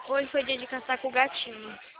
Hoje foi dia de caçar com o gatinho.